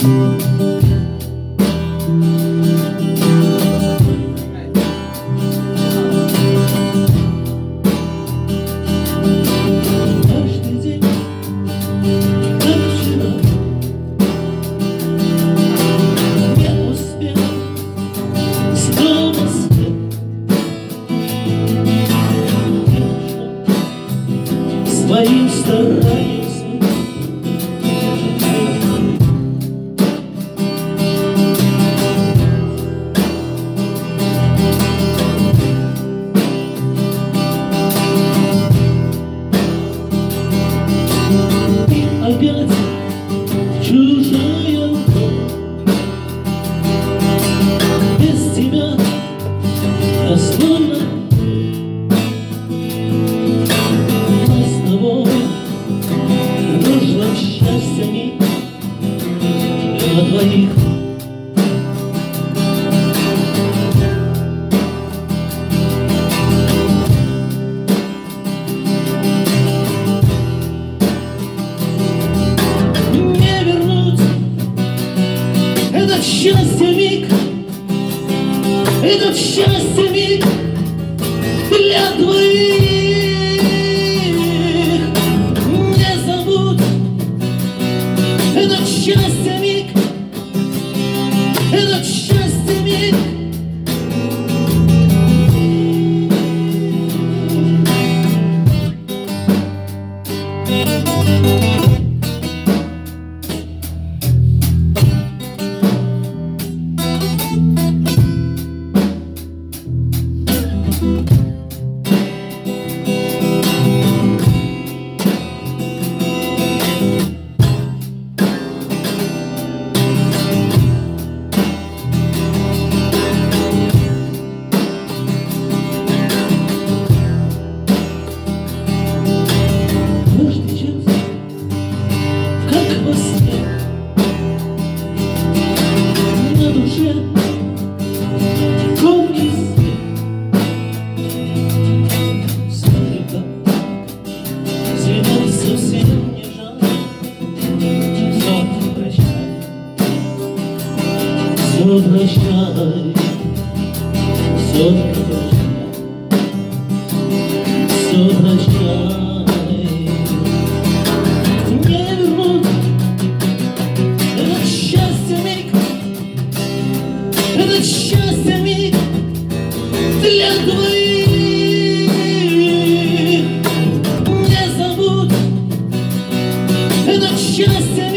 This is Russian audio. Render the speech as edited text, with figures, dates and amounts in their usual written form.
Своим стараемся. И опять чужая боль. Без тебя я словно счастья миг для двоих. Не вернуть этот счастье миг, этот счастье миг для двоих. Этот счастье миг, этот счастье миг. На душе комний свет. Смотри, как так зимой совсем не жаль. Все прощай, все прощай, все прощай, все прощай. Этот счастье миг для двоих. Не забудь этот счастье